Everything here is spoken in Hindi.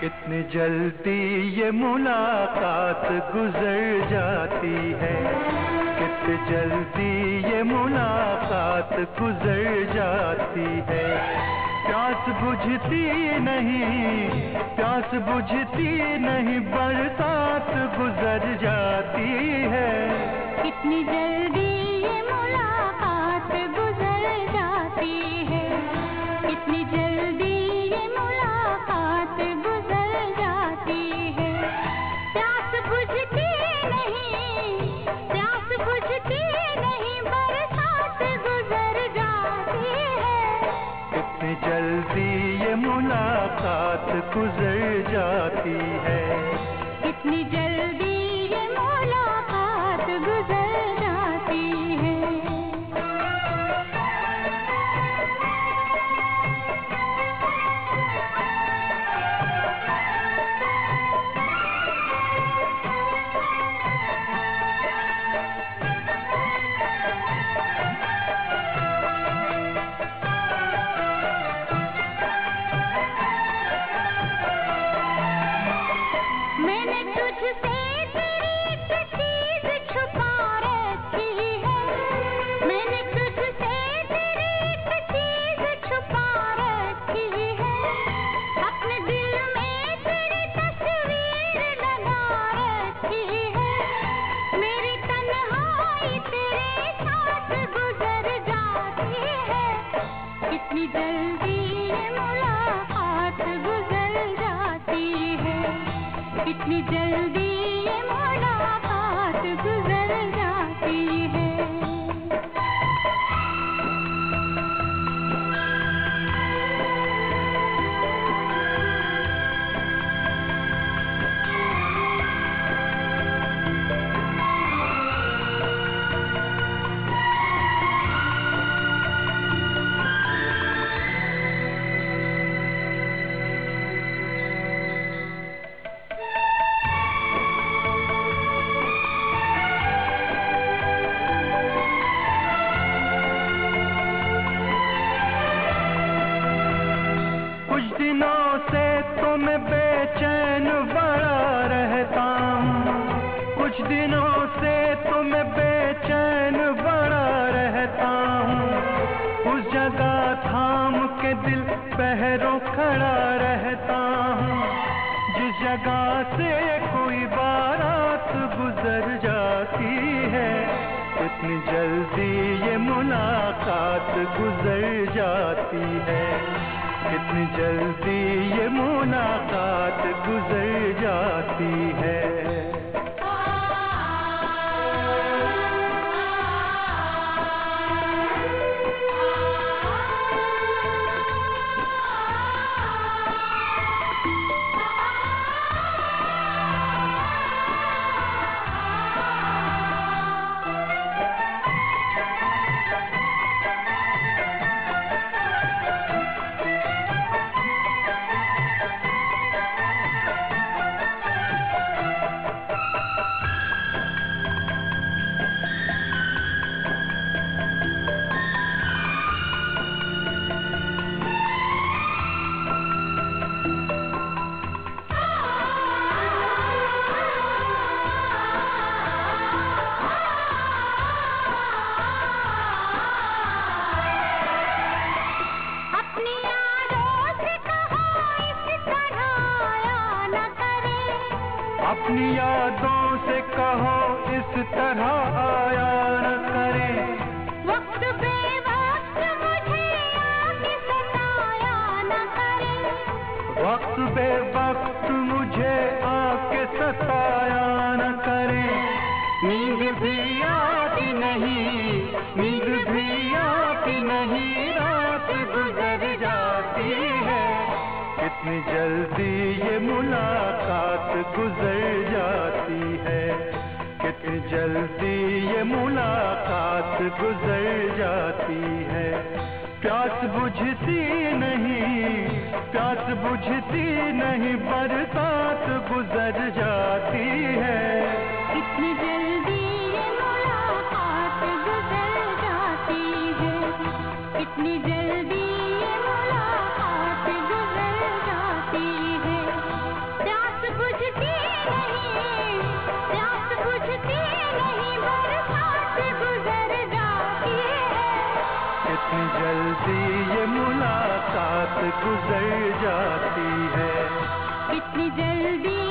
कितनी जल्दी ये मुलाकात गुजर जाती है, कितनी जल्दी ये मुलाकात गुजर जाती है। प्यास बुझती नहीं, प्यास बुझती नहीं, बरसात गुजर जाती है। कितनी जल्दी ये मुलाकात गुजर जाती है, कितनी जल्दी ये मुलाकात गुजर जाती है। प्यास बुझती नहीं, प्यास बुझती नहीं, बरसात गुजर जाती है। कितनी जल्दी ये मुलाकात गुजर जाती है, कितनी जल्दी ये मुलाकात गुजर जाती है। मैंने तुझसे तेरी एक चीज छुपा रखी है, मैंने तुझसे तेरी एक चीज छुपा रखी है। अपने दिल में तेरी तस्वीर लगा रखी है। मेरी तन्हाई तेरे साथ गुजर जाती है। कितनी जल्दी ये मुलाकात गुजर जाती है, कितनी जल्दी ये मुलाकात गुजर जाती है। कुछ दिनों से तो मैं बेचैन बड़ा रहता हूँ, कुछ दिनों से तो मैं बेचैन बड़ा रहता हूँ। उस जगह थाम के दिल पहरों खड़ा रहता हूँ, जिस जगह से कोई बारात गुजर जाती है। कितनी जल्दी ये मुलाकात गुजर जाती है, कितनी जल्दी ये मुलाकात गुजर जाती है। अपनी यादों से कहो इस तरह आया न करे, अपनी यादों से कहो इस तरह आया न करे। वक्त बेवक्त मुझे आके सताया न करे। वक्त बेवक्त मुझे आके सताया न करे। नींद भी आती नहीं, नींद भी आती नहीं, रात गुजर जाती है। कितनी जल्दी ये मुलाकात गुजर जाती है, कितनी जल्दी ये मुलाकात गुजर जाती है। प्यास बुझती नहीं, प्यास बुझती नहीं, बरसात गुजर जाती है। कितनी जल्दी ये मुलाकात गुजर जाती है, कितनी जल्दी ये मुलाकात गुजर जाती है। गुजर जाती है। कितनी जल्दी